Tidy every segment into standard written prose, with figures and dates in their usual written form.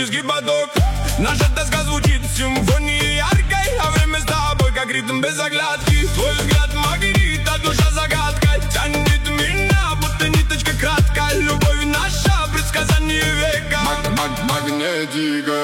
магический поток. Наша тоска звучит симфонией яркой, а время с тобой как ритм без оглядки. Твой взгляд магнит, а душа загадка. Тянет меня, будто ниточка краткая. Любовь наша, предсказание века. Магнетика.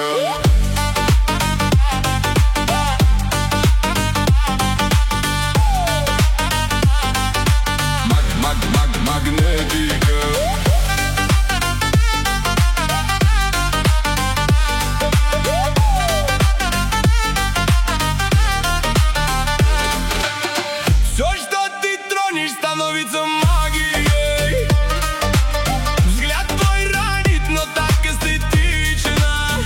Все, что ты тронешь, становится магией. Взгляд твой ранит, но так эстетично.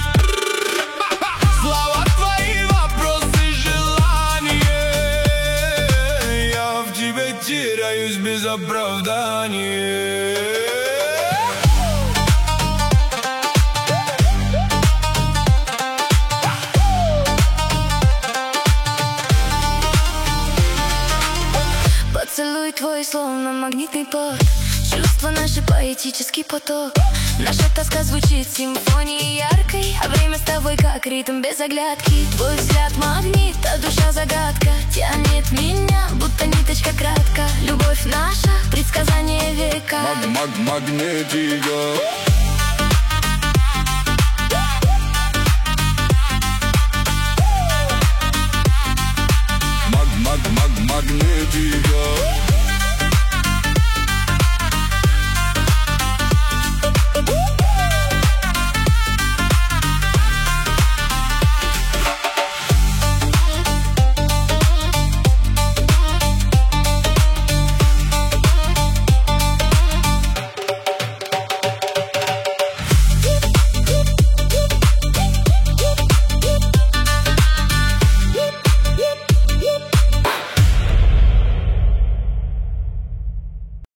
Слова твои, вопросы, желания. Я в тебе теряюсь без оправдания. Поцелуй твой, словно магнитный пот. Чувства наши, поэтический поток. Наша тоска звучит симфонией яркой, а время с тобой как ритм без оглядки. Твой взгляд магнит, а душа загадка. Тянет меня, будто ниточка кратка. Любовь наша, предсказание века. Магнетика.